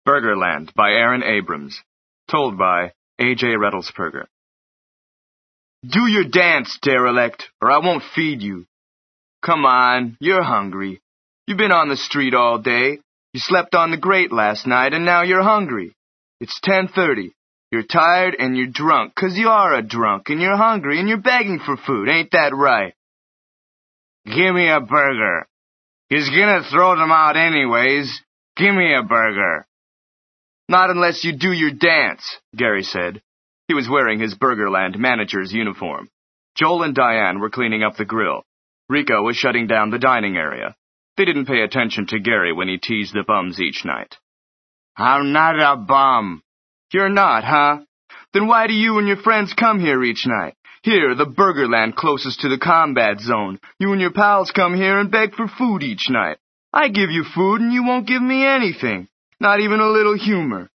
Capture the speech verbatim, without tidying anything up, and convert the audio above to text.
Burgerland by Aaron Abrams. Told by A J Redelsperger. Do your dance, derelict, or I won't feed you. Come on, you're hungry. You've been on the street all day. You slept on the grate last night, and now you're hungry. It's ten thirty. You're tired and you're drunk, 'cause you are a drunk, and you're hungry and you're begging for food. Ain't that right? Give me a burger. He's gonna throw them out anyways. Give me a burger. Not unless you do your dance, Gary said. He was wearing his Burgerland manager's uniform. Joel and Diane were cleaning up the grill. Rico was shutting down the dining area. They didn't pay attention to Gary when he teased the bums each night. I'm not a bum. You're not, huh? Then why do you and your friends come here each night? Here, the Burgerland closest to the combat zone. You and your pals come here and beg for food each night. I give you food and you won't give me anything. Not even a little humor.